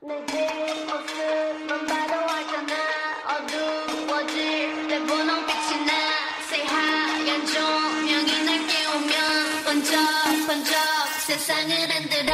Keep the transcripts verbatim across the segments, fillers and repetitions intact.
내 뒷모습만 봐도 알잖아. 어두워질 때 분홍빛이 나. 새하얀 조명이 날 깨우면 번쩍번쩍 세상을 흔들어.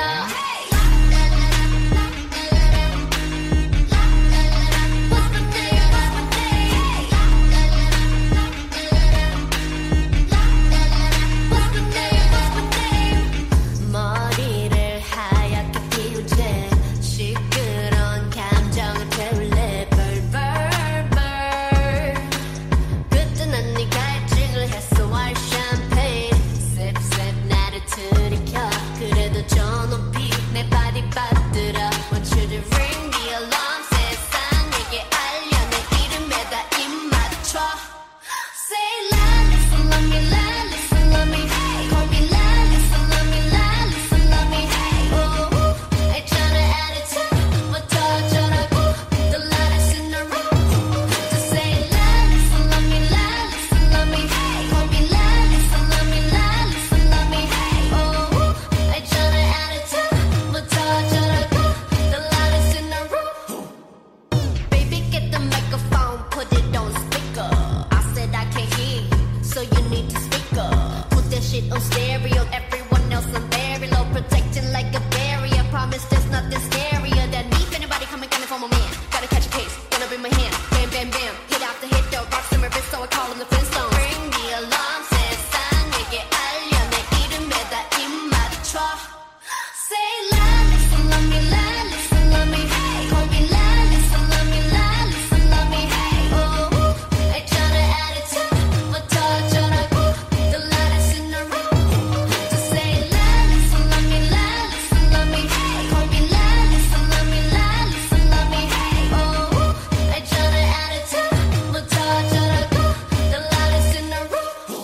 On stereo, everyone else on very low, protecting like a barrier. Promise there's nothing scarier than me. If anybody coming, coming for my man, gotta catch a case, gonna be my hand. Bam, bam, bam, hit after hit, though. Rocks in my wrist, so I call him the Flintstones. Ring the alarm, 세상에게 알려 내 이름에다 입 맞춰. Say la, listen, love me, la, listen, love me. Call me la, listen, love me, la, listen, love me. Oh, 있잖아 attitude, 뭐 터져라고. The loudest in the room. To say la, listen, love me, la, listen, love me. Call me la, listen, love me, la, listen, love me. Oh, 있잖아 attitude, 뭐 터져라고. The loudest in the room.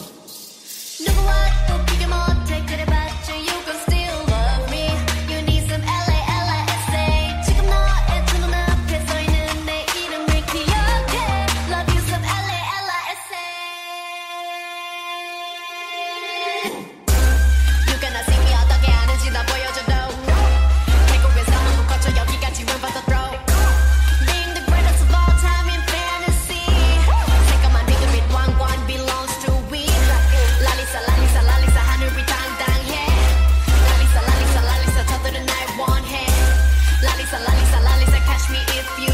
누구와도 비교 못해 그래봤자 you gon' still love me. You need some L A L I S A. 지금 너의 두 눈앞에 서 있는 내 이름을 기억해. Love you some L A L I S A. You gonna see me 어떻게 하는지 나 보여줘도. 태국에서 한번 거쳐 여기까지 왜 받아 throw. Being the greatest of all time in fantasy. 새까만 리듬이 왕관 belongs to we. 랄리사 랄리사 랄리사 하늘이 당당해. 랄리사 랄리사 랄리사 저들은 날 원해. 랄리사 랄리사 랄리사 catch me if you